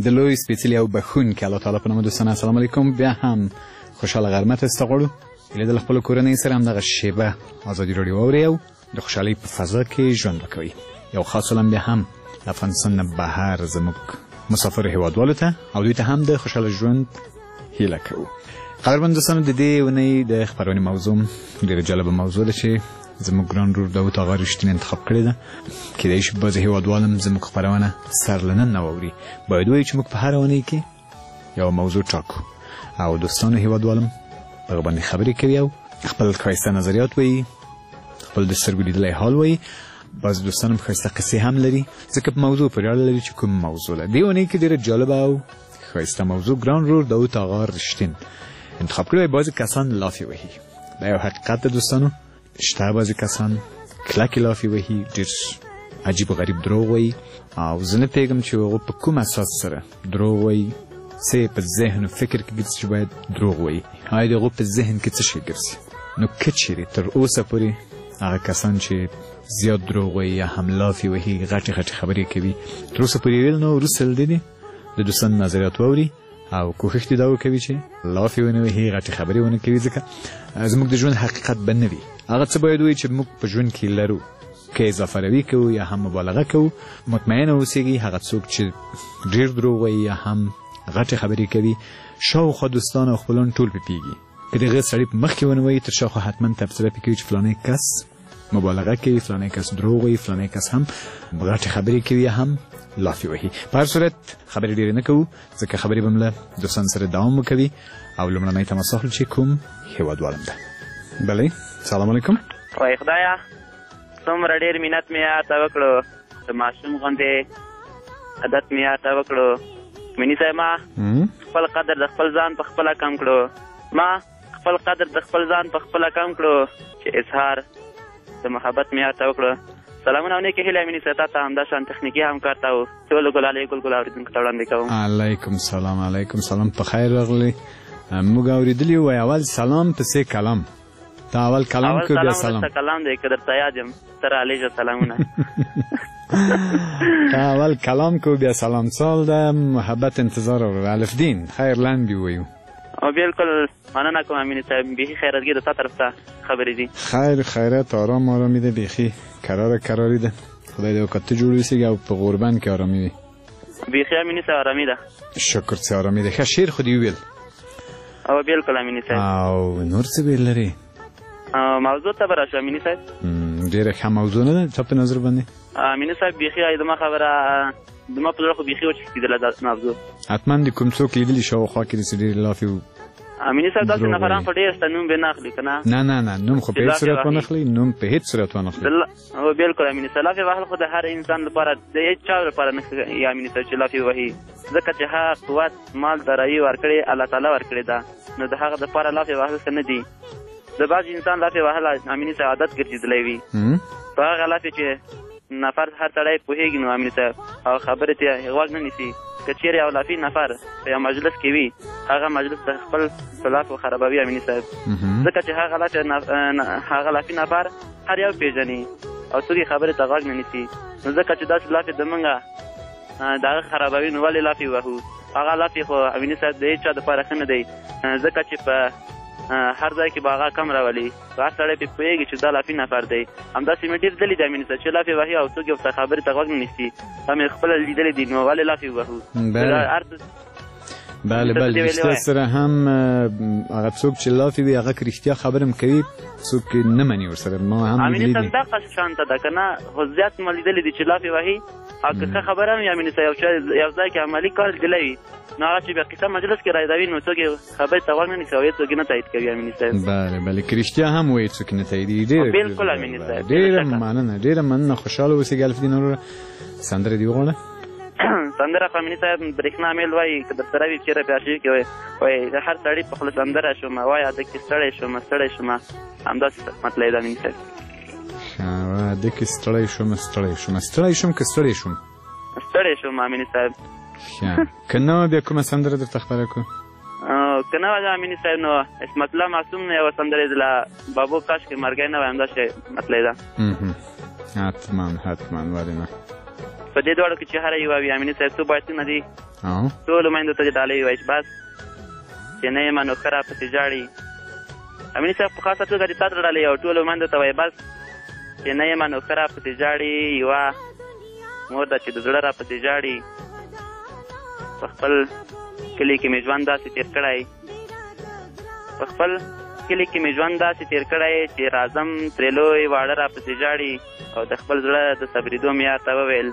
د لوی سپېڅلي او بښونکي الله تعالی په نامه دوستان السلام علیکم. بیا هم خوشحاله غرمه تاسو ته غواړو چې د خپلو کورنۍ سره همدغه شیبه ازادي راډیو واورئ او د خوشحالۍ په فضا کې ژوند وکوئ. یو خاص سلام بیا هم د افغانستان نه بهر زموږ مسافر هیوادوالو ته او دوی ته هم د خوشحاله ژوند هیله کوو. قدرمن دوستانو، د دې اونۍ د خپرونې موضوع ډېره جالبه موضوع ده چې زموږ ګران ورور داود آغا رښتین انتخاب کړې ده. کیدای شي بعضې هیوادوال هم زموږ خپرونه سر له نن نه واوري. باید ووایو چې موږ په هره اونۍ کې یوه موضوع ټاکو او دوستانو هیوادوال هم په هغه باندې خبرې کوي او خپل ښایسته نظریات وایي، خپل د سترګو لیدلی حال وایي. بعضې دوستان هم ښایسته قصې هم لري، ځکه په موضوع پورې اړه لري چې کوم موضوع ده. دې اونۍ کې ډېره جالبه او ښایسته موضوع ګران ورور داود آغا رښتین انتخاب کړی. بعضې کسان لافې وهي، دا یو حقیقت ده دوستانو. شته بعضې کسان کلکې لافې وهي، ډېر عجیب و غریب دروغ وایي او زه نه پوهېږم چې هغوی په کوم اساس سره دروغ وایي. څه یې په ذهن و فکر کې ګرځي چې باید دروغ وایي؟ آیا د هغوی په ذهن کې څه شی ګرځي؟ نو که چېرې تر اوسه پورې هغه کسان چې زیات دروغ وایي یا هم لافې وهي، غټې غټې خبرې کوي، تر اوسه پورې ویل نو وروسته له دې د دوستانو نظریات واوري او کوښښ دې دا وکوي چې لافې ونه وهي، غټې خبرې ونه کوي، ځکه زموږ د ژوند حقیقت به نه وي. هغه څه باید وایي چې موږ په ژوند کې لرو، که اضافه روي کوو یا هم مبالغه کوو، مطمئنه اوسېږي هغه څوک چې ډېر دروغ وایي یا هم غټې خبرې کوي، شاوخوا دوستان او خپلوان ټول پې پوهېږي. که د هغه سړي په مخ کې ونه وایي، تر شاوخوا حتما تبصره پې کوي چې فلانی کس مبالغه کوي، فلانی کس دروغ وایي، فلانی کس هم غټې خبرې کوي یا هم لافې وهي. په هر صورت خبرې ډېرې نه کوو، ځکه خبرې به له دوستانو سره دوام وکوي. او لومړنی تماس اخلو چې کوم هیوادوال هم ده. بلې، سلام علیکم. وای خدایه، څومره ډېر منت مې یاته وکړو، د ماشوم غوندې عادت مې یاته وکړو. مني صاحب، ما خپل قدر د خپل ځان په خپله کم کړو، ما خپل قدر د خپل ځان په خپله کم کړو، چې اظهار د محبت مې یاته وکړو. سلامونه او نیکې هیلې مني صاحب، تا ته همدا شان تخنیکي همکار ته او ټولو ګلالۍ ګلګل اورېدونکو ته وړاندې کوم. علیکم سلام. علیکم سلام، په خیر راغلی. موږ اورېدلي وای اول سلام پسې کلام. تا اول کلام کو بیا سلام. اول کلام دی، که درته یاد یم سره علیجه سلامونه. تا اول کلام کو بیا سلام سال ده محبت انتظار او الف دین خیر لند بی ویو. او بالکل مننه کوم امین صاحب، بیخي خیراتګي د تا طرف ته خبرې دي. خیر خیرات آرام آرامی ده، بیخي کراری ده. خدای دې وکړه ته جوړ اوسېږي او په غوربند کې آرامي وي. بیخي امین صاحب آرامي ده. شکر چې آرامي ده. ښه شعر خو دې وویل. او بالکل امین صاحب. او نور څه ویل لري؟ موضوع ته به راشو امین صاحب. ډېره ښه موضوع نه ده چا په نظر باندې؟ امین صاحب بیخي زما خبره زما په زړه خو بیخي وچکېدله دا موضوع. حتما دې کوم څوک لیدلي شاوخوا کې داسې ډېرې لافې امین صاحب داسې نفران خو ډېر شته، نوم به نه اخلي که نه؟ نه نوم خو په هېڅ صورت ونه اخلي، نوم په هېڅ صورت ونه اخلي. او بالکل امین صاحب، لافې وهل خو د هر انسان لپاره د هېڅ چا لپاره نه ښه امین صاحب چې لافې وهي، ځکه چې هغه قوت مال دارایي ورکړې الله تعالی ورکړې ده، نو د هغه دپاره لافې وهل ښه نه دي. د بعض انسان لافې وهل امین صاحب عادت ګرځېدلی وي، په هغه لافې چې نفر هر سړی پوهېږي نو امین صاحب او خبرې ته غوږ نه نیسي. که چېرې یو لافي نفر په یو مجلس کې وي، هغه مجلس د خپل په لافو خرابوي امین صاحب، ځکه چې هغه لافي نفر هر یو پېژني او څوک یې خبرې ته غوږ نه نیسي. نو ځکه چې داسې لافې زمونږ د هغه خرابوي، نو ولې لافې وهو؟ هغه لافې خو امین صاحب د هېڅ چا دپاره ښه نه دی، ځکه چې په هر ځای کې به هغه کم راولي، هر سړی پرې پوهېږي چې دا لافي نفر دی. همداسې مې ډېر لیدلي دي امین صاحب چې لافې وهي او څوک یې ورته خبرې ته غوږ نه نیسي. دا مې خپله لیدلي دي، نو ولې لافې وهو؟ بله رښتیا سره هم هغه څوک چې لافې وي هغه که رښتیا خبره هم کوي، څوک نه مني ورسره. ما هم لیدلي دي. امین صاحب دغه شانته ده که نه؟ خو زیات ما لیدلي دي چې لافې وهي او که ښه خبره هم وي امین صاحب یو ځای کې عملي کار لیدلی وي، نو هغه چې بیا قصه مجلس کې رایدوي، نو څوک یې خبرې ته غوږ نه نیسي او څوک یې نه تایید کوي امین صاحب. بله که رښتیا هم وایي څوک یې نه تاییدوي. بالکل امین صاحب، ډېره مننه. خوشحاله اوسېږي الف دین وروره. سندره دې وغواړه. سندره خو امین صاحب برېښنا میل وایي که درسره وي چېرې په ارشیو کې وایي د هر سړي په خوله سندره شومه، وایه ده کې ستړی شومه، همداسې مطلب ده امین صاحب. ده کې ستړی شوم که ستړی شوم؟ ستړی شوم امین صاحب. که نه بیا کومه سندره درته خپره کړو؟ که نه وه امین صاحب نو اسمت الله معصوم نه یوه سندره د بابو کاش کې مرګی نه وای، همداسې مطلب ده. حتما ولې نه. په دې دواړو کې چې هر یوه وي امین صاحب څو باید څنګه دي ټولو میندو ته ډالۍ ووایي چې بس چې نه یم نو ښه راپسې ژاړي. امیني صاحب په خاصه توګه د تا ته ډالۍ او ټولو میندو ته وایي بس چې نه یم نو ښه راپسې ژاړي. یوه مور ده چې د زړه راپسې ژاړي. په خپل کلي کې مې ژوند داسې تېر کړی چې راځم ترې لوی واړه راپسې ژاړي. او د خپل زړه د صبرېدو مې یار ته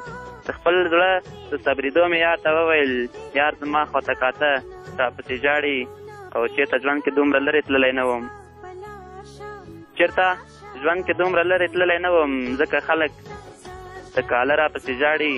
وویل یار زما خواته کاته راپسې ژاړي. او چېرته ژوند کې دومره لرې تللی نه وم ځکه خلک د کاله راپسې ژاړي.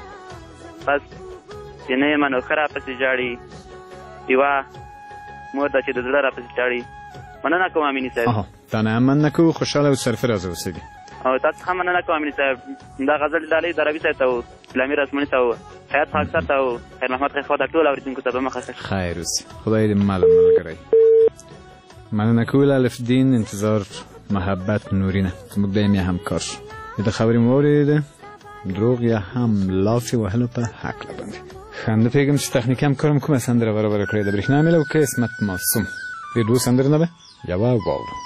بس چې نه یم نو ښه راپسې ژاړي. یوه مور ده چې د زړه راپسې ژاړي. مننه کوم امیني صاحب. تا نه مننه کوو، خوشحاله او سرفراز اوسئ. او تاسو هم مننه کوم امیني صاحب. دا غزل ډالۍ دروي صاحب ته و، اسلامي رسموني ته و، حیات خاکسار ته و، خیر محمد خیرخوا ته ټول اورېدونکو ته به مخه ښه خیر اوسي. خدای دې ملګری. مننه کوو الف دین، انتظار محبت نورینه زموږ دایمي همکار. د خبرې مو واورېده دروغ یا هم لافې وهلو په هکله باندې. خنده پوهېږم چې تخنیکي همکارم کومه سندره برابره کړې د برېښنا میله او که اسمت معصوم. دې دوو سندرو نه به یوه واورو.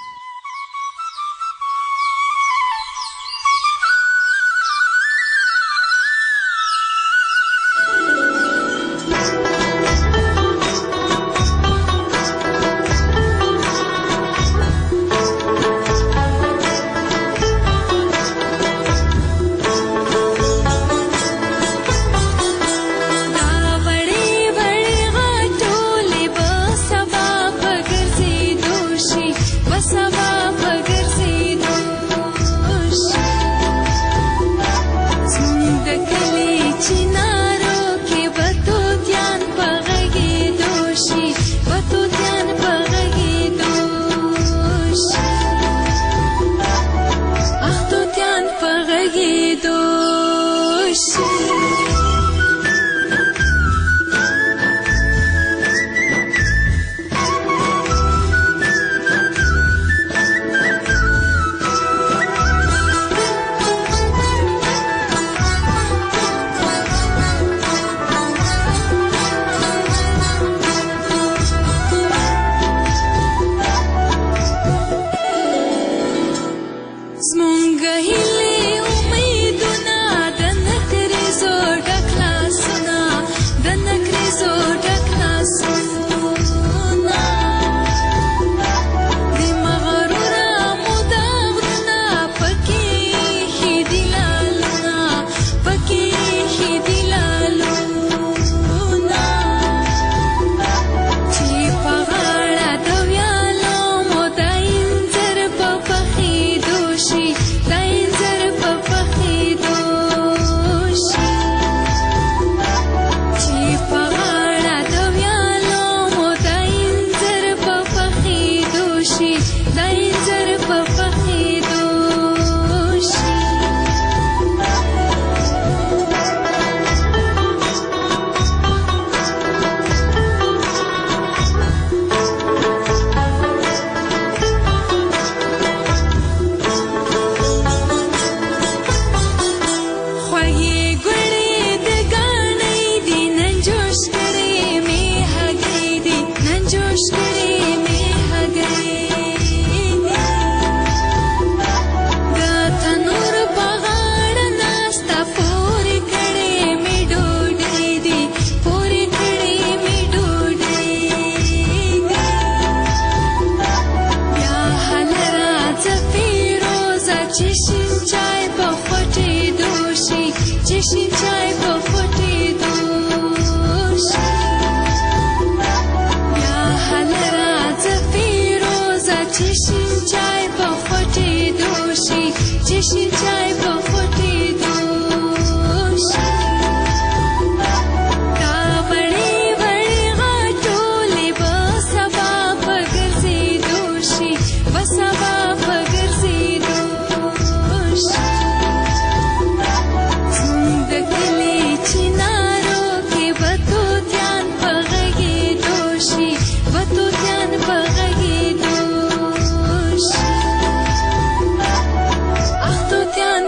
Ach, du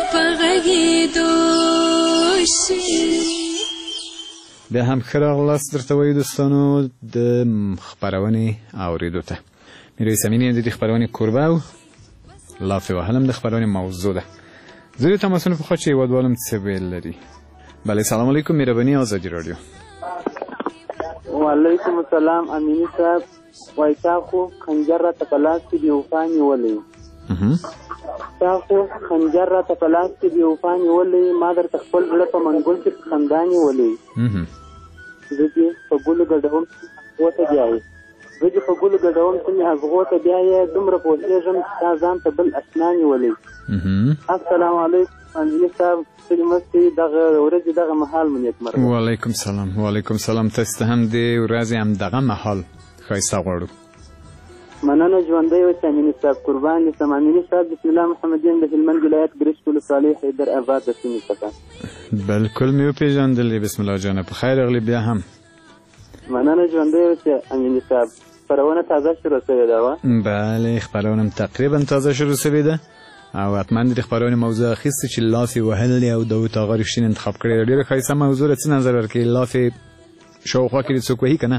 بیا هم ښه راغلاست درته وایو دوستانو د خپرونې اورېدو ته. میرویس امین یم د دې خپرونې کوربه او لافې وهل هم د خپرونې موضوع ده. زه د تماسونو په خوا چې هېوادوالم څه ویل لري. بله سلام علیکم مهرباني آزادي راډیو. وعلیکم السلام امینی صاحب. وای تا خو خنجر راته په لاس کې بې وفا نیولی تا خو خنجر راته په لاس کې بې وفا نیولی ما درته خپل زړه په منګول کې په خندا نیولی زه دې په ګلو ګډوم هغو ته بیایې زه دې په ګلو ګډوم ته مې هغو ته بیایې دومره پوهېږم چې تا ځان ته بل اشنا نیولی. السلام علیکم امینی صاحب. ستړي مستې دغه ورځې دغه مهال مو نیکمرغه. وعلیکم سلام. وعلیکم سلام. تاسو ته هم د ورځې همدغه مهال ښایسته غواړو. مننه ژوندی اوسې امیني صاحب. قربان دې سم. امیني صاحب بسم الله محمد یم د هلمند ولایت ګرشک ولسوالۍ حیدر آباد د سیمې څخه. بلکل مې وپېژندلې. بسم الله جانه په خیر راغلې بیا هم. مننه ژوندی اوسې امیني صاحب. خپرونه تازه شروع شوې ده وه؟ بله خپرونه تقریبا تازه شروع شوې ده او حتما د خپرونې موضوع اخیستې چې لافې وهل دی او داود آغا رښتین انتخاب کړی ده. ډېره ښایسته موضوع ده. څه نظر ورکوي لافې شاوخوا کې دې څوک وهي که نه؟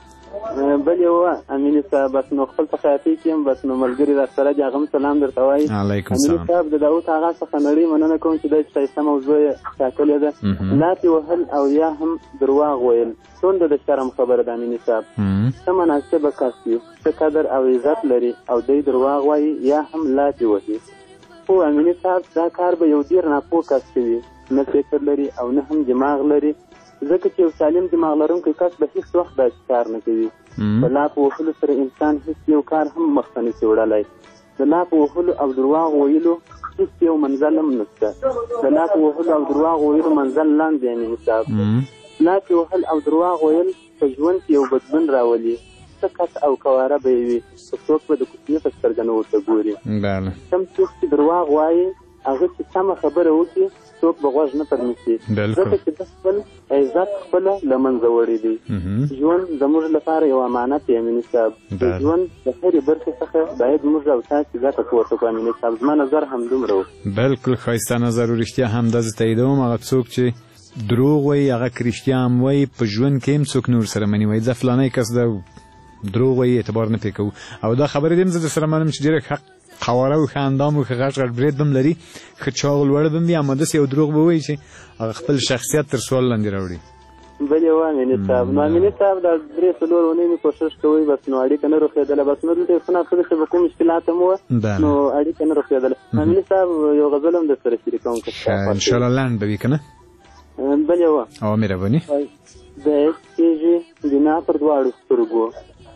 بلې وه امیني صاحب. بس نو خپل په خیاطۍ کې یم بس نو ملګري راسره دي هغه هم سلام درته وایي. علیکم سلام. امیني صاحب د داود آغا څخه نړۍ مننه کوم چې داسې ښایسته موضوع یې ټاکلې ده. لافې وهل او یا هم درواغ ویل څومره د شرم خبره ده امیني صاحب. ښه مناسبه کس وي ښه قدر او عزت لري او دی درواغ وایي یا هم لافې وهي. خو امیني صاحب دا کار به یو ډېر ناپوه کس کوي نه فکر لري او نه هم دماغ لري ځکه چې یو سالم دماغ لرونکی کس به هېڅ وخت داسې کار نه کوي. په لافې وهلو سره انسان هېڅ یو کار هم مخته نشي وړلی. د لافې وهلو او درواغ ویلو هېڅ یو منزل هم نشته. د لافې وهلو او درواغ ویلو منزل لاندې دی امیني صاحب. لافې وهل او درواغ ویل په ژوند کې یو بدلون راولي. څه کس او کواره به یې وي خو څوک به د کوچني په سترګه نه ورته ګوري. کم څوک چې درواغ وایي هغه چې سمه خبره وکړي څوک به غوږ نه پرنیسي ځکه چې د خپل عزت خپله له منځه وړی دی. ژوند زموږ لپاره یو امانت دی امیني صاحب. د ژوند د هرې برخې څخه باید موږ او تاسې ګټه پورته کړو امیني صاحب. زما نظر همدومره و. بلکل ښایسته نظر و. رښتیا همداسې تاییدوم. هغه څوک چې دروغ وایي هغه که رښتیا هم وایي په ژوند کې هم څوک نور سره مني وایي ځه فلانی کس ده دروغ وایي اعتبار نه پرې کوو. او دا خبرې دې هم زه درسره منم چې ډېره ښه قواره و ښه اندام و ښه غټ غټ برید به هم لري ښه چاغ لوړ به هم وي اما داسې یو دروغ به وایي چې هغه خپل شخصیت تر سوال لاندې راوړي. بلې وه امیني صاحب. نو امیني صاب دا 3-4 اونۍ مې کوشش کوئ بس نو اړیکه نه روښېدله. بس نو دلته څه ناڅه د شبکو مشکلات هم وه نو اړیکه نه روښېدله. امیني صاحب یو غزل هم درسره شریکوم که انشاءالله لنډ به وي که نه؟ بلې وه. او مهرباني. د عشق کېږي بنا پر دواړو سترګو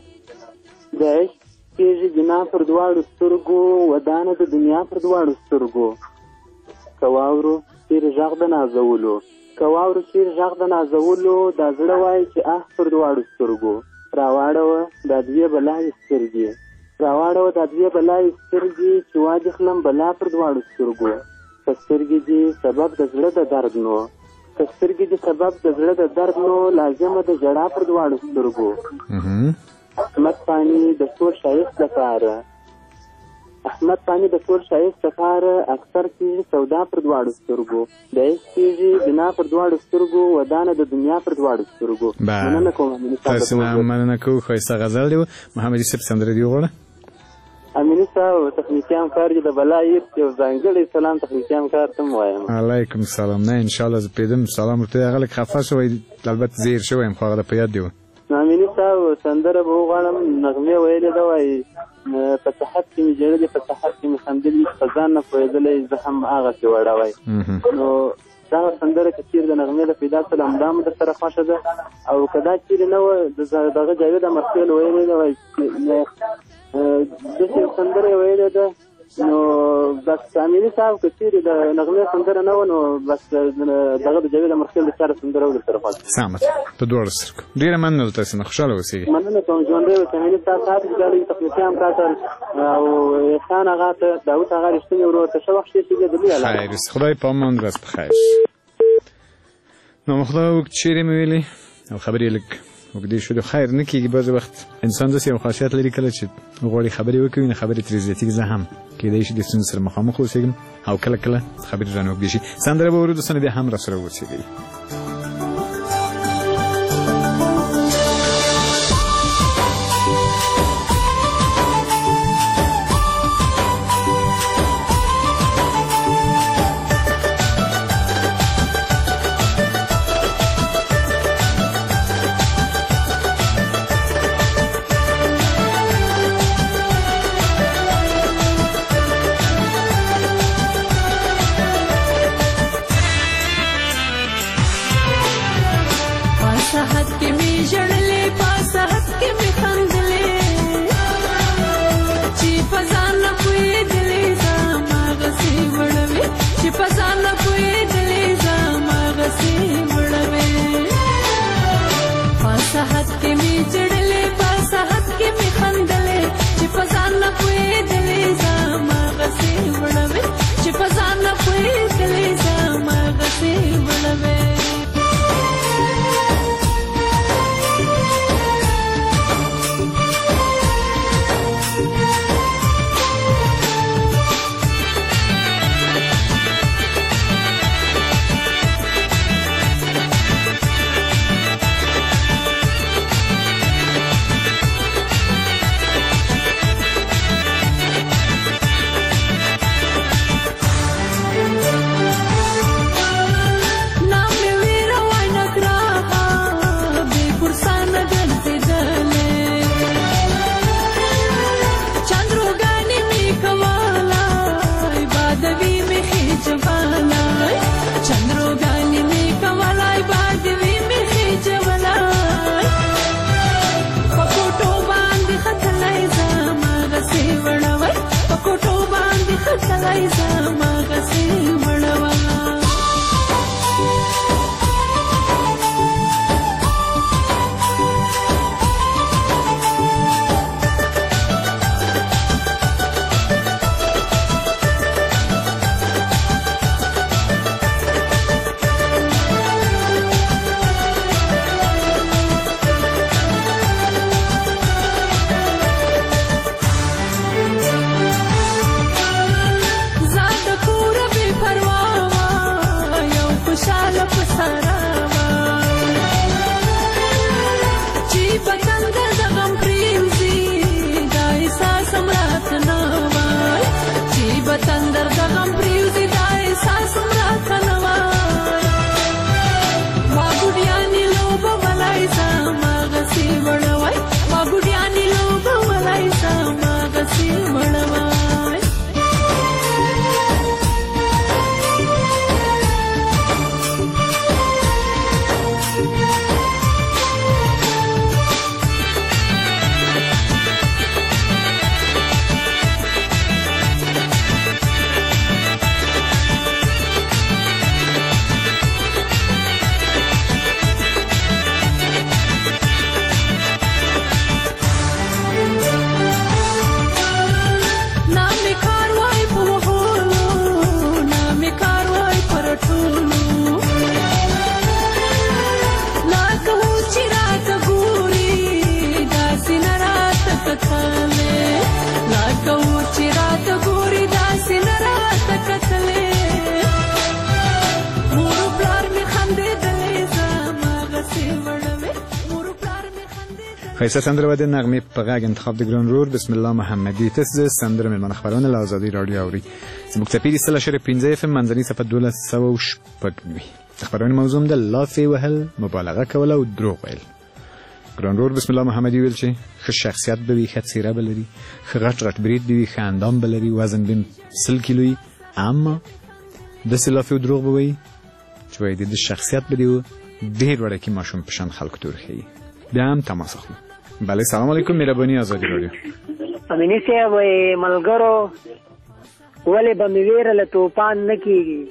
د عشق کېږي بنا پر دواړو سترګو ودانه د دنیا پر دواړو سترګو که واورو چیرې غږ د نازولو که واورو چیرې غږ د نازولو دا زړه وایي چې اه پر دواړو سترګو راواړوه دا دوې بلاوې سترګې راواړوه دا دوې بلاوې سترګې چې واجې خلم بلا پر دواړو سترګو که سترګې دي سبب د زړه د درد نو که سترګې دي سبب د زړه د درد نو لازمه د ژړا پر دواړو سترګو احمد فانی د ټول شایست لپاره احمد فانی د ټول شایست لپاره اکثر کېږي سودا پر دواړو سترګو د عشق کېږي بنا پر دواړو سترګو ودانه د دنیا پر دواړو سترګو. مننه کوم امیني صاحب. تاسو نه مننه کوو. ښایسته غزل دی. محمد یوسف سندره دې وغواړه. امیني صاحب تخنیکي همکار دې د بلا یې یو ځانګړی سلام تخنیکي همکار ته م وایم. علیکم سلام. نه انشاءالله زه پوهېدم سلام ورته هغه لږ خفه شوی البته زیر شوی یم خو هغه د په یاد دی و. امیني صاحب سندره به وغواړم نغمې ویلې ده وایي په صحت کې مې ژړلې په صحت کې مې خندلې په ځان نه پوهېدلی زه هم هغسې وړه وایي. نو دغه سندره که چېرې د نغمې د پیدا سره همدا مو در سره خوښه ده او که دا چېرې نه وه دغه جاوید امرخېل ویلې ده وایي داسې سندره یې ویلې ده نو بس امیني صاحب که چېرې د نغمې سندره نه وه نو بس دغه د جاوید امرخېل د چاره سندره و در سره خوښه سمه ده په دواړو سترګو. ډېره مننه له تاسې نه خوشحاله اوسېږئ. مننه کوم ژوندی اوسې امیني صاحب تاسې ډالۍ تخنیکي همکار ته او احسان هغه ته داود هغه رښتیني ورور ته ښه وخت شېږي خیر است. خدای پامان ورځ په خیر. نو خدای وکړي چیرې مې ویلې او خبرې لږ اوږدې شولې خیر نه کېږي. بعضې وخت انسان داسې یو خاصیت لري کله چې غواړي خبرې وکړي نو خبرې ترې زیاتېږي. زه هم کېدای شي د ستونزې سره مخامخ اوسېږم او کله کله خبرې رانه اوږدې شي. سندره به ورو دوستانو بیا هم راسره اوسېږئ. ښایسته سندره به د نغمې په غږ انتخاب د ګران رور بسم الله محمدي تاسو د سندره مېلمانه خپرونه له ازادي راډیو اوري زموږ څپې د 100.5 FM منځنۍ صفحه 1206 وي د خپرونې موضوع د لافې وهل مبالغه کول او دروغ ویل ګران رور بسم الله محمدي ویل چې ښه شخصیت به وي ښه څېره به لري ښه غټ برید به وي ښه اندام به لري وزن به 100 کیلو وي اما داسې لافې او دروغ به وایي چې وایي د شخصیت به دی ډېر وړوکی ماشوم په شان خلکو ته ورښیي بیا هم تماس اخلو بله سلام علیکم مهرباني ازادي راډیو امیني صاحب ملګرو ولې به مې ویره له توپان نه کېږي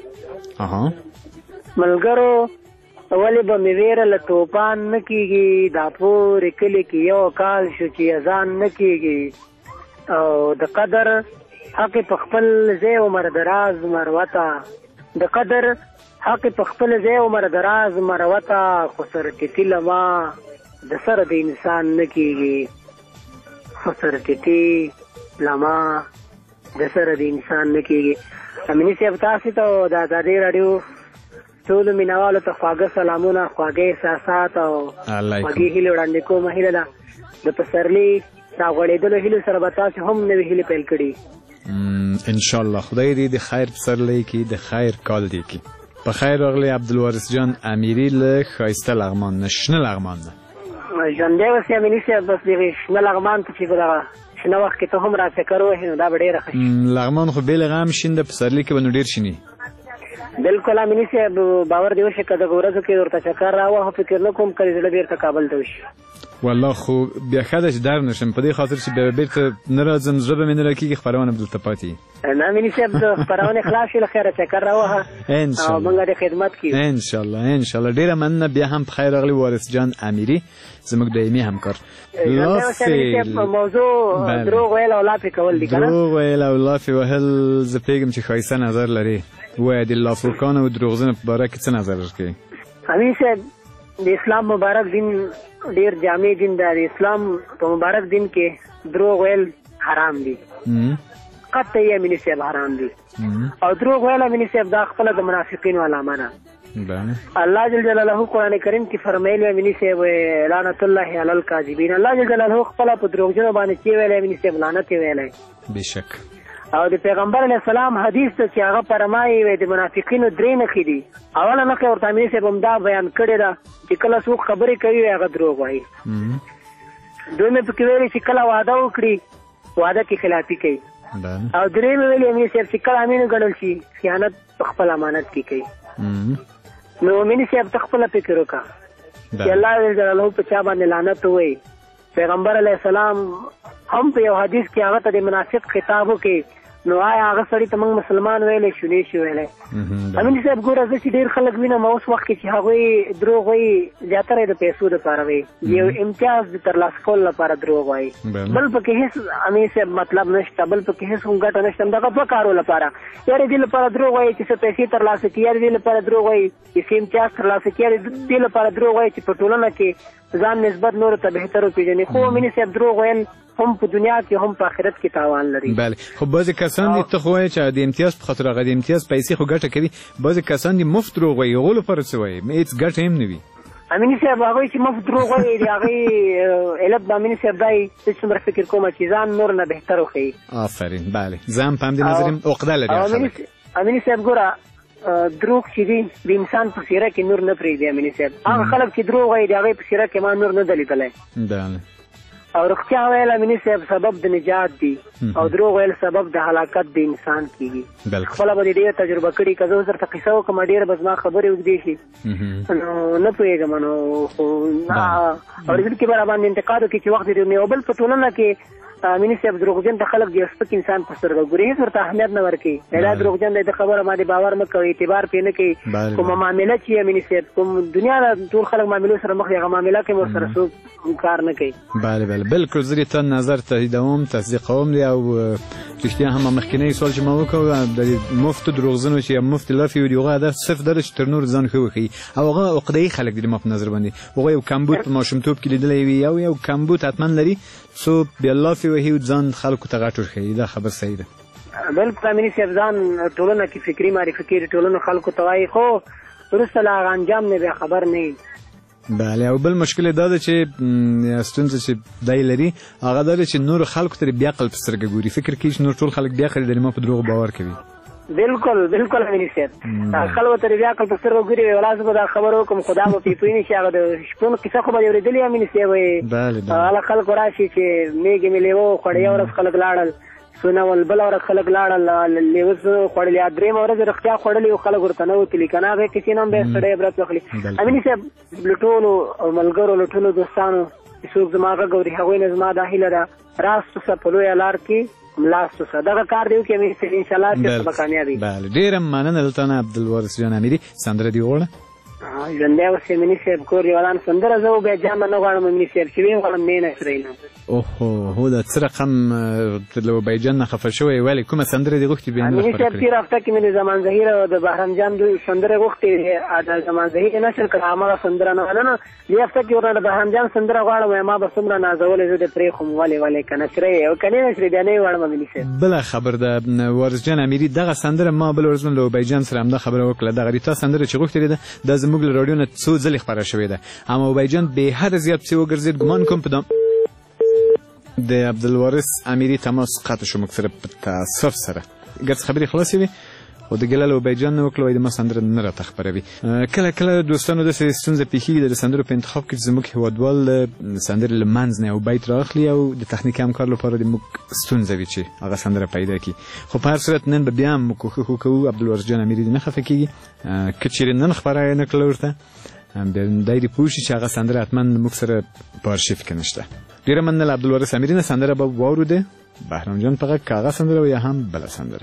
ملګرو ولې به مې ویره له توپان نه کېږي دا پورې کلي کې یو کال شو چې اذان نه کېږي او د قدر حق په خپل ځای عمر دراز مروته د قدر حق په خپل ځای عمر دراز مروته خو سرټیټي لما د سره د انسان نه کېږي خو سرټیټي لما د سره د انسان نه کېږي امیني صاحب تاسو ته د ازادي راډیو ټولو مینوالو ته خواږه سلامونه خواږه احساسات او خواږې هیلې وړاندې کوم هیله ده د پسرلي راغوړېدلو هیلو سره به تاسو هم نوې هیلې پیل کړي انشاءالله خدای دې د خیر پسرلی کې د خیر کال دی کې په خیر راغلی عبدالوارث جان امیری له ښایسته لغمان نه شنه لغمان نه ژوندی اوسې امیني صاحب بس دغې شنه لغمان ته چې په دغه شنه وخت کې ته هم را چکر وهې نو دا به ډېره ښه شي لغمان خو بې له غم شین د پسرلي کې به نو ډېر شیني بالکل امیني صاحب باور دې وشي که دغه ورځو کې ورته چکر راوهه فکر نه کوم کله زړه بېرته کابل ته وشي والله خو بیا ښه ده چې در نشم په دې خاطر چې بیا بېرته نه راځم زړه به مې نه راکېږي خپرونه به دلته پاتې نه امیني صاحب د خپرونې خلاص شي له خیره چکر راوهه او موږ د خدمت کیو انشاءالله ډېره مننه بیا هم په خیر راغلی وارث جان امیری زموږ دایمي همکار موضوع دروغ ویل او لافې کول دي که نه دروغ ویل او لافې وهل زه پوهېږم چې ښایسته نظر لري وایه د لافوکانو او دروغجنو په باره کې څه نظر ورکوي امین صاحب د اسلام مبارک دین ډیر جامع دین دی د اسلام په مبارک دین کې دروغ ویل حرام دي قطعي امین صاحب حرام دي او دروغ ویل امین صاحب دا خپله د منافقینو علامه ده الله جل جلاله قرآن کریم کې فرمایلی امین صاحب لعنت الله علی الکاذبین الله جل جلاله خپله په دروغجنو باندې چې ویلی امین صاحب لعنت یې ویلی بېشک او د پیغمبر علیه السلام حدیث ته چې هغه فرمایي وایي د منافقینو درې نښې دي اوله نښه ورته امین صاحب همدا بیان کړې ده چې کله څوک خبرې کوي هغه دروغ وایي دویمې پکې ویلي چې کله واده وکړي واده کې خلافي کوي او درېیمې ویلي امین صاحب چې کله امین وګڼل شي خیانت په خپل امانت کې کوي نو امین صاحب ته خپله فکر وکړه چې الله جل جلاله په چا باندې لعنت ووایي پیغمبر علیه السلام هم په یو حدیث کې هغه ته د منافق خطاب وکړي نو آیا هغه سړي ته موږ مسلمان ویلی شو نه شو ویلی امین صاحب ګوره زه چې ډېر خلک وینم اوس وخت کې چې هغوی دروغ وایي زیاتره د پیسو دپاره وایي یو امتیاز د ترلاسه کولو لپاره دروغ وایي بل پکې هېڅ امین صاحب مطلب نشته بل پکې هېڅ هم ګټه نشته همدغه دوه کارو لپاره یا د دې لپاره دروغ وایي چې څه پیسې ترلاسه کړي یا د دې لپاره دروغ وایي چې څه امتیاز ترلاسه کړي یا د دې لپاره دروغ وایي چې په ټولنه کې ځان نسبت نورو ته بهتر وپېژني خو امین صاحب دروغ ویل هم په دنیا کې هم په آخرت کې تاوان لري بله خو بعضې کسان دي ته خو وایې چې د امتیاز په خاطر هغه د امتیاز پیسې خو ګټه کوي بعضې کسان دي مفت دروغ وایي هغو لپاره څه وایي هېڅ ګټه هم نه وي امیني صاحب هغوی چې مفت دروغ وایي د هغې علت به امیني صاحب دا زه څومره فکر کوم چې ځان نور نه بهتر وښیي آفرین بله زه هم په همدې نظر یم عقده لري امیني صاحب ګوره دروغ چې دي د انسان په څېره کې نور نه پرېږدي امیني صاحب هغه خلک چې دروغ وایي د هغې په څېره کې ما نور نه ده لیدلی او رښتیا ویل امیني صاحب سبب د نجات دی او دروغ ویل سبب د هلاکت د انسان کېږي خپله به دې ډېره تجربه کړي که زه اوس درته قصه وکړم ډېره به زما خبرې اوږدې شي نو نه پوهېږم نو اورېدونکي به راباندې انتقاد وکړي چې وخت دې یو بل په ټولنه کې امیني صاحب دروغجن ته خلک د یو سپک انسان په سترګه ګوري هېڅ ورته اهمیت نه ورکوي دا دروغجن دی د خبره باندې باور مه کوئ اعتبار پرې نه کوي کومه معامله چې امیني صاحب کوم دنیا نه ټول خلک معاملو سره مخ دي هغه معامله کې ورسره څوک کار نه کوي بله بالکل زه د تا نظر تاییدوم تصدیقوم دی او رښتیا هم مخکینی سوال چې ما وکړ د مفتو دروغجنو چې مفت لافې وي د هغه هدف صرف دا ده چې تر نور ځان ښه وښیي او هغه عقده‌يي خلک دي ما په نظر باندې هغه یو کمبود په ماشومتوب کې لیدلی وي یو کمبود حتما لري څو بیا لافې وهي او ځان خلکو ته غټ ورښیي دا خبر صحیح ده بالکل امیني صاحب ځان ټولنه کې فکري معرفي کړي ټولنو خلکو ته وایي خو وروسته له هغه انجام نه بیا خبر نه وي بله او بل مشکل دا ده چې ستونزه چې دای لري هغه دا چې نور خلکو ته بیا عقل په سترګه ګوري فکر کوي چې نور ټول خلک بیا خري د ما په دروغ باور کوي بالکل امین صاحب خلکو ته بیا عقل په سترګه ګوري ولاس به دا خبرو کوم خدا به پیپوی نشي هغه د شپون کیسه خو به اورېدلې امین صاحب بله هغه خلک راشي چې میګې مې لیوه خوړې ورځ خلک لاړل سونه بل ورځ خلک لاړل لیوه خوړلې درېیمه ورځ رښتیا خوړلې او خلک ورته نه وتلي که نه هغې کیسې نه هم بیا سړی عبرت واخلي امین صاحب له ټولو ملګرو له ټولو دوستانو چې څوک زما غږ اوري هغوی نه زما دا هیله ده راستو سه په لویه لار کې ملاستو سه دغه کار دی وکړي امین صاحب انشاءالله چې به کامیابي بله ډېره مننه دلته نه عبدالوارث جان امیري سندره دې وغواړه ژوندی اوسې امیني صاحب کور یې ودان سندره زه و بیا جان به نه غواړم امیني صاحب چې ویې غواړم مې نه اسرائیل اوهو هو دا څه رقم له بیجان نه خفه شوی ولې کومه سندره دې غوښتې بیا امیني صاحب تېره هفته کې مې د زمان ظهیر او د بهرام جان دوی سندره غوښتې د زمان ظهیر یې نشر کړه هماغه سندره نه وله نه دې هفته کې ورته د بهرام جان سندره غواړم وایم ما به څومره نازولې زه دې پرېښوم ولې که نشرې او که نه نشرې بیا نه یې غواړم امیني صاحب بله خبر ده وارث جان امیري دغه سندره ما بل ورځ له بیجان سره همدا خبره وکړه دغه ریتا سندره چې غوښتې ده دا زموږ له راډیو نه څو ځلې خپره شوې ده اما بیجان بې حده زیات پسې وګرځېد ګمان کوم په د عبدالوارث امیري تماس قطع شو موږ سره په تاسف سره ګرځ خبرې خلاصې وي خو د ګیله له بیجان نه وکړه وایي د ما سندره نه راته خپروي کله کله دوستانو داسې ستونزه پیښېږي د سندرو په انتخاب کې چې زموږ هېوادوال د سندرې له منځ نه یو بیت رااخلي او د تخنیکي همکار لپاره د موږ ستونزه وي چې هغه سندره پیدا کړي خو په هر صورت نن به بیا هم کوښښ وکوو عبدالوارث جان امیري دې نه خفه کېږي که چېرې نن خپره یې نه کړله ورته بیا دی دې پوه شي چې هغه سندره حتما موږ سره په ارشیف کې نشته ډېره مننه له عبدالوارث امیري نه سندره به واورو ده بهرام جان په غږ که هغه سندره و یا هم بله سندره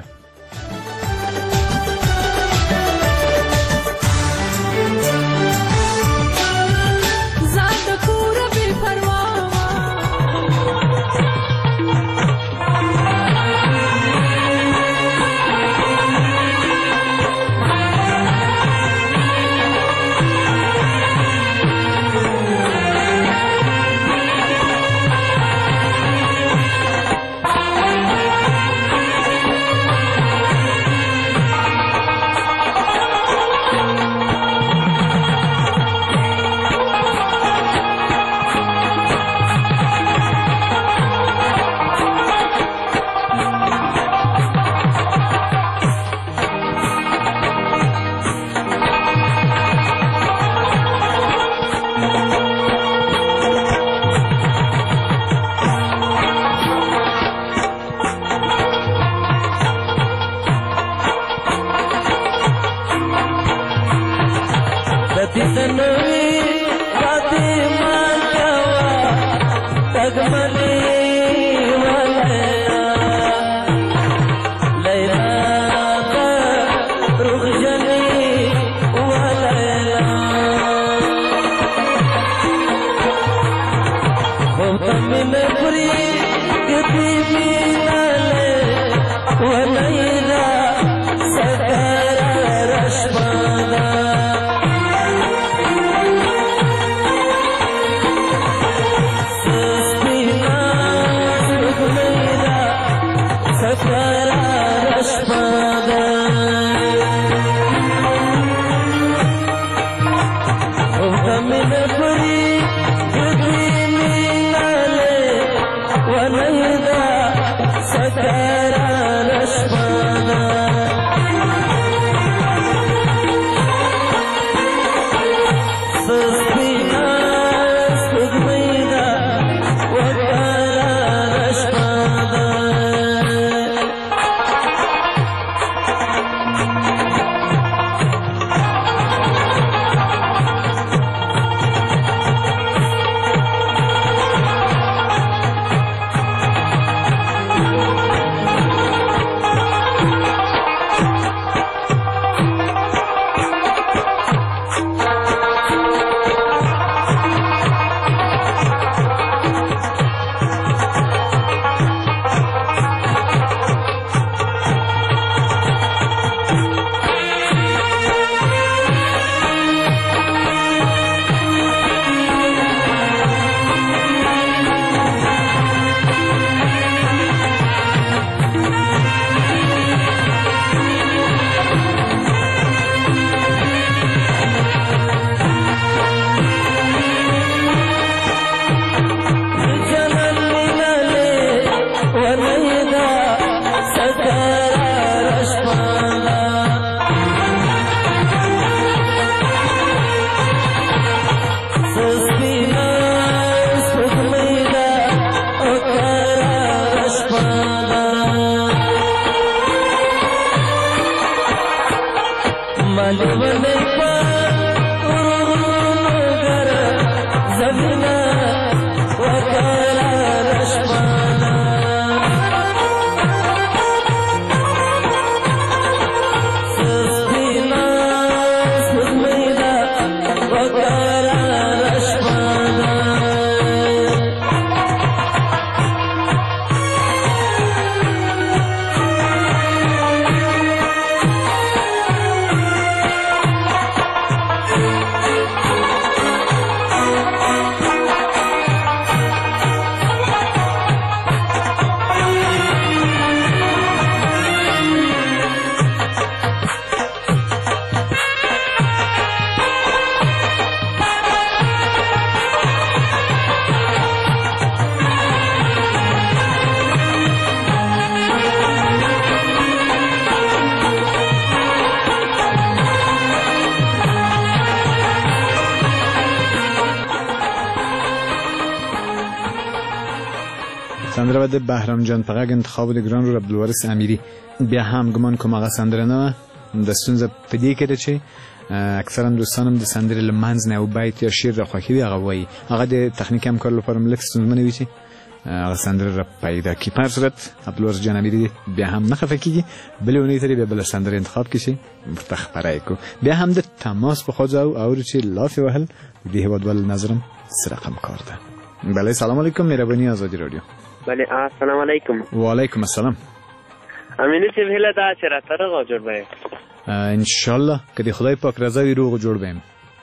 سندره و د بهرام جان په غږ انتخاب د ګران رور عبدالوارث امیری. بیا هم ګمان کوم هغه سندره نه د ستونزه په دې کې ده چې اکثرا دوستانم د سندرې له منځ نه یو بیت یا شعر را خوښوي هغه وایي هغه د تخنیکي همکارو لپاره لږ ستونزمنه وي چې هغه سندره را پیدا کړي. په هر صورت عبدالوارث جان امیری بیا هم نه خفه کېږي بلې اونۍ ته بیا بله سندره انتخاب کړي چې ورته خپره یې کړو. بیا هم د تماس په خوا ځو اورو چې لافې وهل د هېوادوال نظرم څه رقم کار ده. بله سلام علیکم مهرباني آزادي رادیو. بله السلام علیکم. وعلیکم السلام. امینی صاحب هیله ده چې راته روغ او جوړ به یې انشاءالله که د خدای پاک رضا وي روغ او جوړ به یم.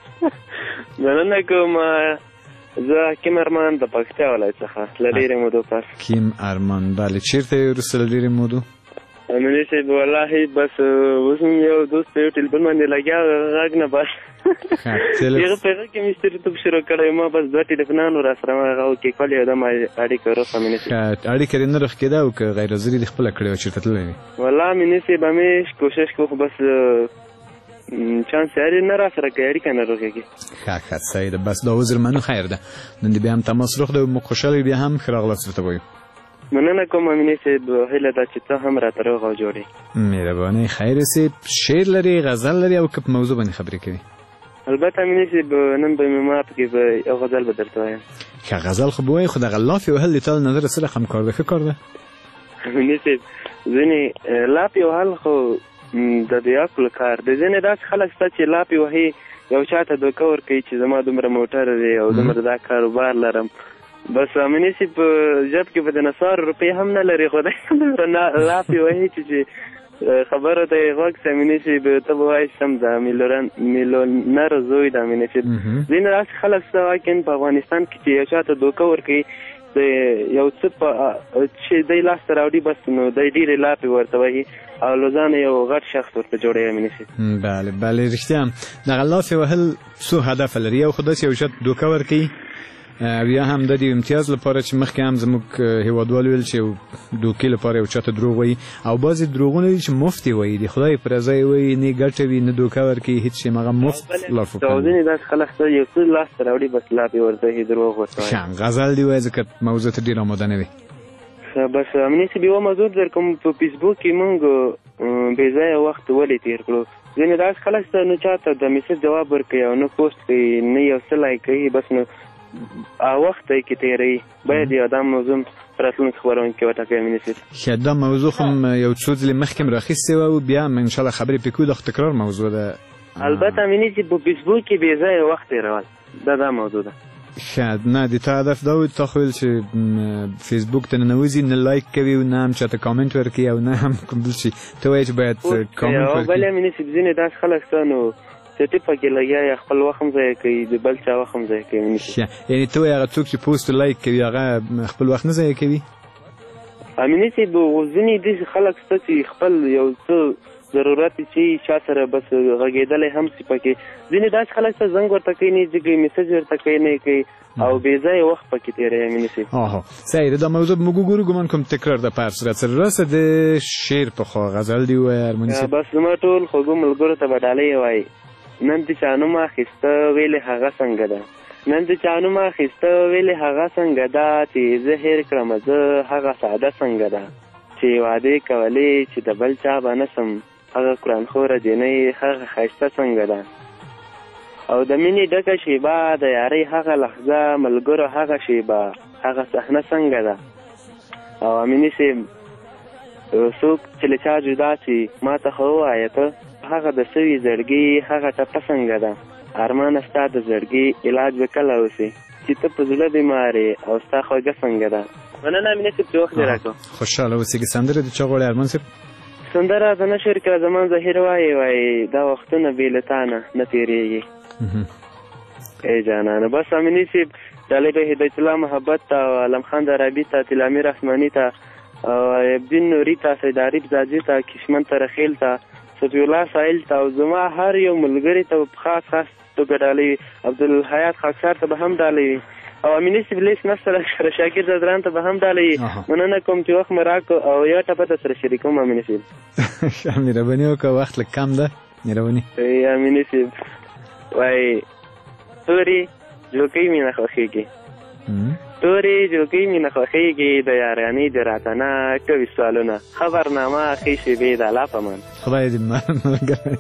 مننه کوم. زه حکیم ارمان د پکتیا ولایت څخه له ډېرې مودو پس. حکیم ارمان بله چېرته یې وروسته له ډېرې مودو؟ امینی صاحب والله بس اوس هم یو دوست په یو ټلیفون باندې لګیا غږ نه بس هغه په هغه کې مې سترتوب شروع کړی ما بس دوه ټلیفونان راسره هغه وکېکول یو دم اړیکه روغ امیني صاحب اړیکه یې نه روغ کېده او که غیر حاضري دې خپله کړې وه چېرته تللی وې؟ والله امیني صاحب همېش کوشش کوو خو بس چانس یاري نه راسره کوي اړیکه نه روغېږي. ښه صحیح ده بس دا عذر منو خیر ده. نن دې بیا هم تماس روغ ده موږ خوشحاله بیا هم ښه راغلاست درته وایو. مننه کوم امیني صاحب هیله ده چې ته هم راته روغ او جوړ یې. مهرباني خیر صاحب شعر لري غزل لري او که په موضوع باندې خبرې کوي؟ البته امیني صاحب نن به مې ما پکې به یو غزل به درته وایم. که غزل خو به وایي خو دغه لافې وهل د تا له نظره څه رقم کار ده؟ ښه کار ده. امیني صاحب ځینې لافې وهل خو د دې عقل کار دی. ځینې داسې خلک شته چې لافې وهي یو چا ته دوکه ورکوي چې زما دومره موټر دی او دومره دا کاروبار لرم بس امیني صاحب په جب کې به د نصارو روپۍ هم نه لري خو دی لافې وهي چې خبره ته یې غوږ سي امیني صاحب ته به وایي سم ده میلیونر زوی د امیني صاحب. ځینې داسې خلک شته واقعا په افغانستان کې چې یو چا ته دوکه ورکوي د یو څه چې دی لاسته راوړي بس نو دی ډېرې لافې ورته وهي او له ځانه یو غټ شخص ورته جوړوي امیني صاحب. بله رښتیا دغه لافې وهل څو هدفه لري. یو خو داسې یو چا دوکه ورکوي بیا هم د دې امتیاز لپاره چې مخکې هم زموږ هېوادوال ویل چې دوکې لپاره یو چاته دروغ وایي او بعضې دروغونه دي چې مفت یې وایي د خدای پر رضا یې وایي نه ګټه وي نه دوکه ورکوي هېڅ شی هغه مفت لافې ځینې داسې خلک شته یو څه لاسته راوړي بس لافې ورته وایي دروغ ورته وایي. غزل دې وایي ځکه موضوع ته ډېره آماده نه وي. بس امیني صاحب یوه موضوع در کوم په فیسبوک کې مونږ بې ځایه وخت ولې تېر کړو. ځینې داسې خلک شته نه چاته د میسج جواب ورکوي او نه پوسټ کوي نه یو څه لایک کوي بس نو وخت یې کې تېروي. باید یو دا موضوع راتلونکي خپرونکي وټاکوي امیني صاحب. ښه دا موضوع خو یو څو ځلې مخکې هم راخیستې وه او بیا هم انشاءالله خبرې پرې کوو دا خو تکرار موضوع ده. البته امیني صاحب په فیسبوک کې بې ځایه وخت تېرول دا موضوع ده. ښه نه د تا هدف دا و تا خو ویل چې فیسبوک ته ننوځي نه لایک کوي او نه هم چاته کامنټ ورکوي او نه هم کوم بل شي ته وایې چې باید کامنټ ورکوي. بلې امیني صاحب ځینې داسې خلک شته نو چې پکې لګیا یا خپل وخت هم ضایع کوي د بل چا وخت هم ضایع کوي. یعنې ته وایې هغه څوک چې پوسټ لایک کوي هغه خپل وخت نه ضایع کوي؟ امیني صاحب ځینې داسې خلک شته چې خپل یو څه ضرورت چې چا سره بس غږېدلی هم سي پکې. ځینې داسې خلک شته زنګ ورته کوي نه کوي میسج ورته کوي نه کوي او بې ځایه وخت پکې تېروي امیني صاحب. صحیح ده دا موضوع به موږ وګورو ګمان کوم تکرار ده په هر صورت سره. راسه د شعر په خوا غزل دې ووایه ارماني صاحب. بس زما ټول خوږو ملګرو ته به ډالۍ وایي نن دې چا نوم اخیسته ویلې هغه څنګه ده نن دې چا نوم اخیسته ویلې هغه څنګه ده چې زه هېر کړم زه هغه ساده څنګه ده چې وعدې کولې چې د بل چا به نه سم هغه قرآنخوره جینۍ هغه ښایسته څنګه ده او د مینې ډکه شیبه د یارۍ هغه لحظه ملګرو هغه شیبه هغه صحنه څنګه ده. او امیني صاحب څوک چې له چا جدا سي ما ته خو ووایه ته هغه د سوي زړګي هغه ټپه څنګه ده ارمانه ستا د زړګي علاج به کله وسي چې ته په زړه بیمارې او ستا خوږه څنګه ده. مننه امیني صاحب چې وخت دې راکړو. خوشحاله اوسېږي. سندره د چا غواړې ارمان صاحب؟ سندره د نشر کړه زمان ظاهر وایي دا وختونه بې له تا نه تېرېږي ای جانانه. بس امیني صاحب طالب هدایت الله محبت ته او علم خان درابي ته تلامیر رحماني ته او عبدالدین نوري ته سید عارف زاجي ته کشمن ترخیل ته صفی الله سائل ته او زما هر یو ملګري ته خاص توګه ډالۍ عبدالحیات خاکسار ته به هم ډالۍ او امیني صاحب لیس نسته سره شاکر زدران ته به هم ډالۍ. مننه کوم چې وخت مې راکړو او یو ټپه ته سره شریکوم امیني صاحب. مهرباني وکړه وخت لږ کم ده مهرباني. امیني صاحب وایي تورې جوکۍ مې نه خوښېږي تورې جوګۍ مې نه خوښېږي د یارانې د راته نه کوي سوالونه خبرنامه ښې شېبې د الله په امان. خدای دې ملګری.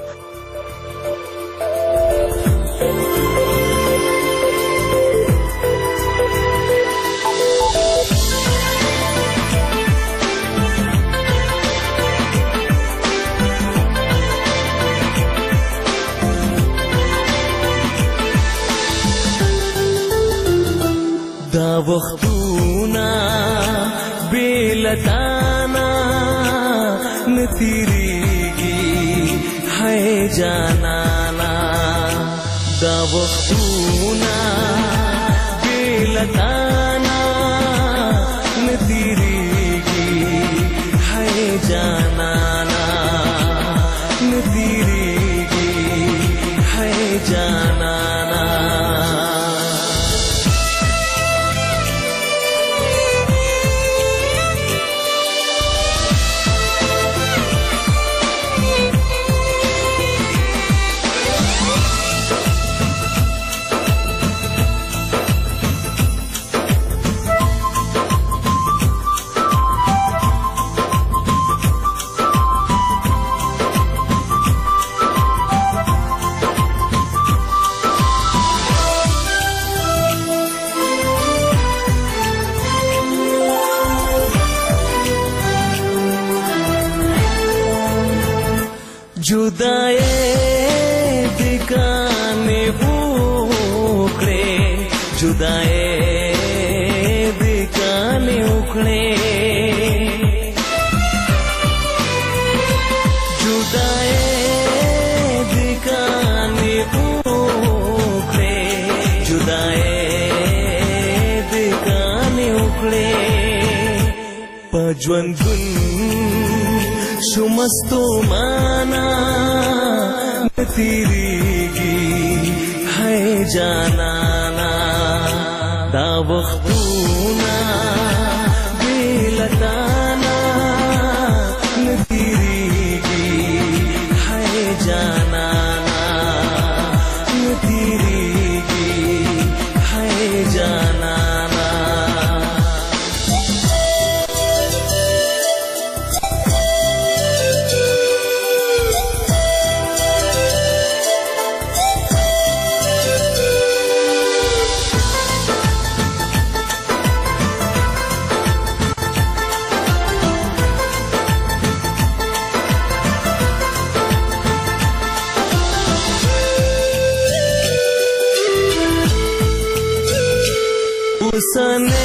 دا وختونا بیلتانا نتیریگی ہے جانانا. دا وختونا بیلتانا نتیریگی ہے جانانا. نتیریگی ہے جانانا. जुदाए दिकाने उखड़े जुदाए दिकाने उखड़े जुदाए दिकाने उखड़े जुदाए दिकाने उखड़े. पजवंदुन शुमस्तो माना नतीरीगी है जानाना. दा वख्तूना बेलताना नतीरीगी है जानाना. नतीरीगी है जानाना. उसने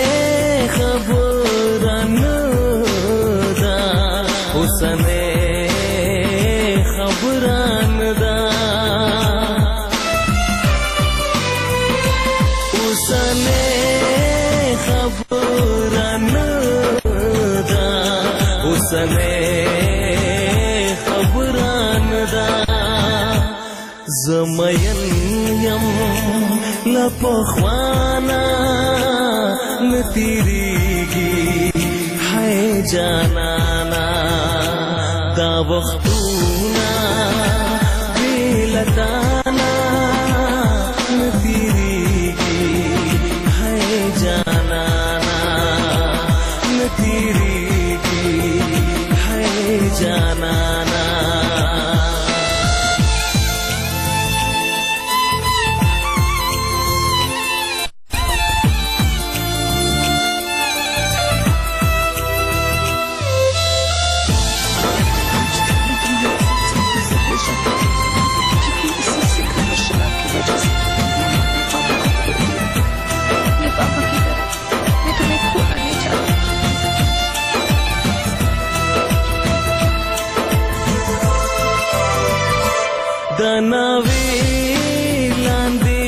खबरन दा उसने खबरन दा उसने खबरन दा उसने खबरन दा. زمین یم لپخوانا نتیریگی ہے جانانا. دا وختونا بیلتانا نتیریگی ہے جانانا. نتیریگی ہے جانانا. دناوی لاندې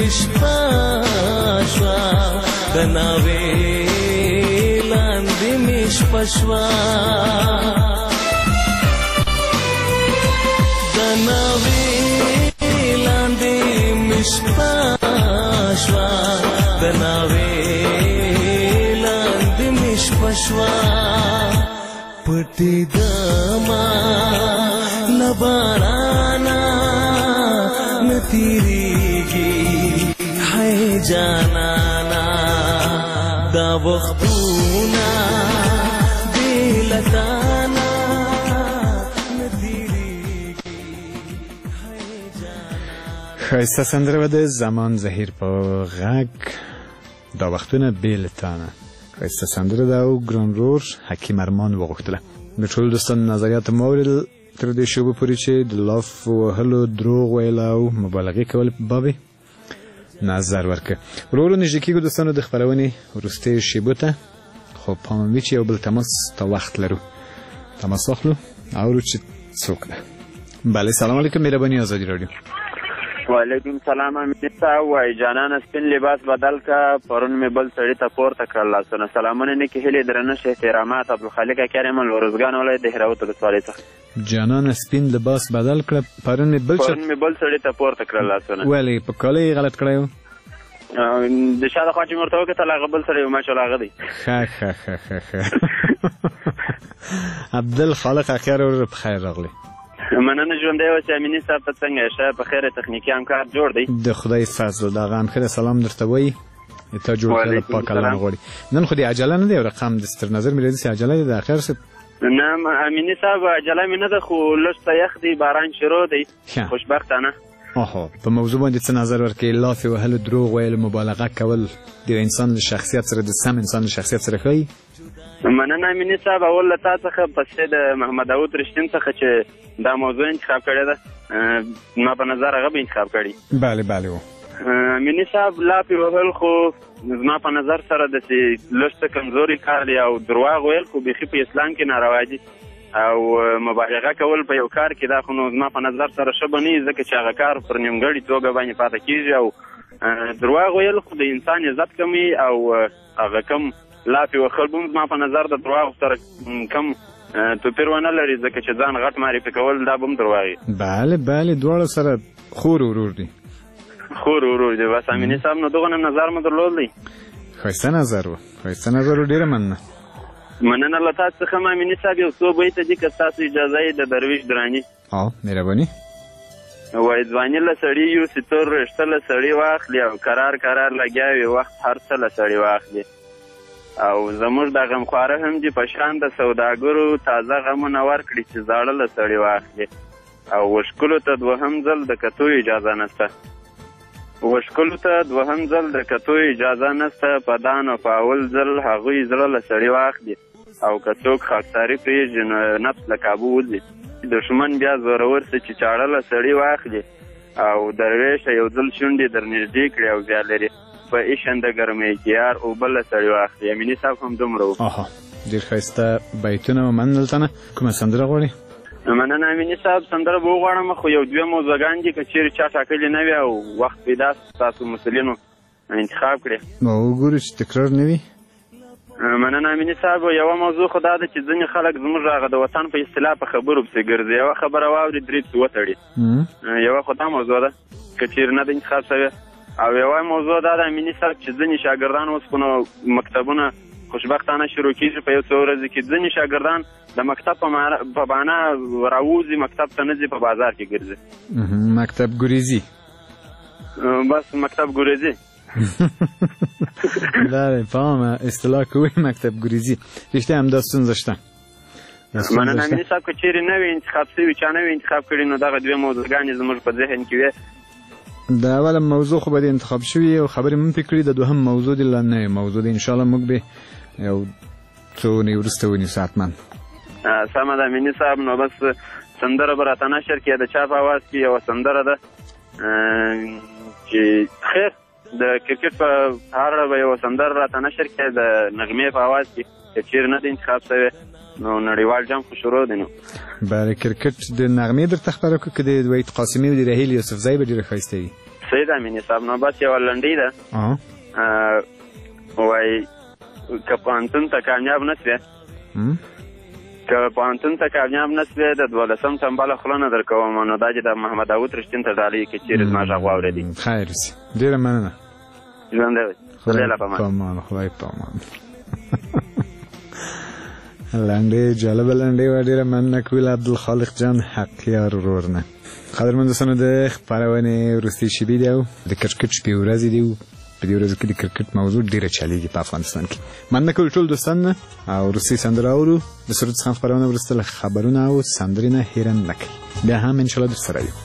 مشپاشوا دناوی لاندې مشپاشوا دناوی لاندې مشپاشوا دناوی لاندې مشپاشوا. پټی دما لبارانا نتیریگی ہے جانانا. وختونه دې لتانا ښایسته سندره به د زمان زهیر په غږ دا وختونه بې له تانه. ښایسته سندره ده او ګران رور حکیم ارمان وغوښتله. د ټولو دوستانو نظریات مو واورېدل تر دې شیبو پورې چې د لاف وهلو دروغ ویل او مبالغې کول په باب نظر ورکړه. ورو ورو نږدې کېږو دوستانو د خپرونې وروستیو شیبو ته، خو پام وي چې یو بل تماس ته وخت لرو. تماس واخلو اورو چې څوک ده. بله سلام علیکم، مهرباني آزادي راډیو. وعلیکم سلام. امین صاحب وای جانان سپین لباس بدل کا پرون می بل سړی ته پورته کړل. لاسونه سلامونه نه کې هلي درنه احترامات عبدالخالق کریم لورزګان ولایت دهراوت ولسوالۍ څخه. جانان سپین لباس بدل کړ پرون می بل سړی ته پورته کړل. لاسونه ولې په کاله غلط کړو؟ د شاده خوا چې مرته وکړه هغه بل سړی ماشاءالله هغه دی. عبدالخالق اخیر ور بخیر راغلی. مننه ژوندی اوسې. امیني صاحب ته څنګه ښه په خیر تخنیکي همکار جوړ دی؟ د خدای فضل د هغه هم ښه سلام درته وایي ته جوړ کړه پاک الله غواړي. نن خو دې عجله نه دی او رقم دستر نظر مې راځي عجله دی د اخر څه نه امیني صاحب عجله مې نه ده خو لږ څه یخ دی باران شروع دی خوشبختانه. آها په موضوع باندې څه نظر ورکړې؟ لافې وهل دروغ ویل مبالغه کول د انسان له شخصیت سره د سم انسان له شخصیت سره ښایي؟ مننه امیني صاحب. اول له تا څخه پسې د محمد داود رښتین څخه چې دا موضوع انتخاب کړې ده ما په نظر هغه به انتخاب کړي. بله بله و امیني صاحب لافې وهل خو زما په نظر سره داسې لږ څه کمزوري کار دی او درواغ ویل خو بیخي په اسلام کې ناروا دي او مبالغه کول په یو کار کې دا خو نو زما په نظر سره ښه به نه وي ځکه چې هغه کار پر نیمګړې توګه باندې پاته کېږي او درواغ ویل خو د انسان عزت کموي او هغه کم لافې وهل به زما په نظر د درواغو سره کم توپیر ونه لري ځکه چې ځان غټ معرفي کول دا به هم درواغ وي. بله بله دواړه سره خور ورور دي. خور ورور دي. بس امیني صاحب نو دغه نظر مو درلود دی. ښایسته نظر و ښایسته نظر و ډېره مننه. مننه له تاسو څخه امیني صاحب. یو څو بیته دي که ستاسو اجازه یې د درویش دراني. مهرباني. وایي ځواني له سړي یوسي تور رشته له سړي واخلي او قرار لګیا وي وخت هر څه له سړي واخلي او زموږ د غمخواره هم دي په شان د سوداګرو تازه غمونه ورکړي چې زاړه له سړي واخلي او وشکلو ته دوهم ځل د کتو اجازه نشته. په دان او په اول ځل هغوی زړه له سړي واخلي او که څوک خاکساري پرېږدي نو نفس له کابو وځي. دښمن بیا زورور سي چې چاړه له سړي واخلي او درویشه یو ځل شونډې در نږدې کړي او بیا لري په ایشنده ګرمۍ کې یار اوبه له سړي واخلي. امیني صاحب هم دومره و. ډېر ښایسته بیتونه ومنل تنه. کومه سندره غواړې؟ مننه امیني صاحب. سندره به وغواړم خو یو دوه موضوعګان دي که چیرې چا ټاکلي نه وي او وخت پیدا ستاسو مسؤلینو انتخاب کړي نو وګورو چې تکرار نه وي. مننه امیني صاحب. یوه موضوع خو دا ده چې ځینې خلک زموږ هغه د وطن په اصطلاح په خبرو پسې ګرځي. یوه خبره واوري درې پسې وتړي. یوه خو دا موضوع ده که چیرې نه ده انتخاب شوې او یوه موضوع دا ده امیني صاحب چې ځینې شاګردان اوس خو نو مکتبونه خوشبختانه شروع کېږي په یو څو ورځې کې ځینې شاګردان د مکتب په بهانه راوځي مکتب ته نه ځي په بازار کې ګرځي. مکتب ګریزي. بس مکتب ګریزي. بله فهمه اصطلاح کوي مکتب ګریزي. رښتیا همدا ستونزه شته. مننه امیني صاحب که چیرې نه وي انتخاب شوي چا نه وي انتخاب کړي نو دغه دوې موضوعګانې زموږ په ذهن کې وي. د اوله موضوع خو به د انتخاب شوي او خبرې مو پرې کړي. د دوهم موضوع د لا نوې موضوع د انشاءالله موږ به یو څو ونې وروسته ونیسو حتما. سمه ده امیني صاحب. نو بس سندره به راته نشر کړي د چا په اواز کې یوه سندره ده چې خیر د کرکټ په اړه به یوه سندره راته نشر کړي د نغمې په اواز کې که چیرې نه د انتخاب شوی نو نړیوال جام خو شروع دی. نو بله کرکټ د نغمې درته خبره کړو که د وحید قاسمي او د رحیل یوسفزۍ به ډېره ښایسته وي. صحیح ده امیني صاحب. نو بس یوه لنډۍ ده وایي که پوهنتون ته کامیاب نه شوې د 12 تنبله خوله نه در کوم. نو دا چې د محمد داود رښتین ته ډالۍ کې چیرې زما غږ واورېدي. خیر سي. ډېره مننه. ژوندی اوسې. خدای له پامان. خدای پامان. لنډۍ جالبه لنډۍ وه. ډېره مننه کویل عبدالخالق جان حقیار ورور نه. قدرمن دوستانو د خپرونې وروستۍ شېبې دي او د کرکټ شپې ورځې دي په دې ورځو کې د کرکټ موضوع ډیره چلیږي په افغانستان کې. مننه کوم ټول دوستان او روسي سندره اورو د سرود څخه خبرونه ورسته خبرونه او سندرې نه هیرن نکړي. بیا هم ان شاء الله دوست سره یو.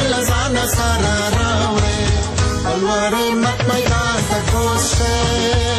Alwari mat my God, the ghost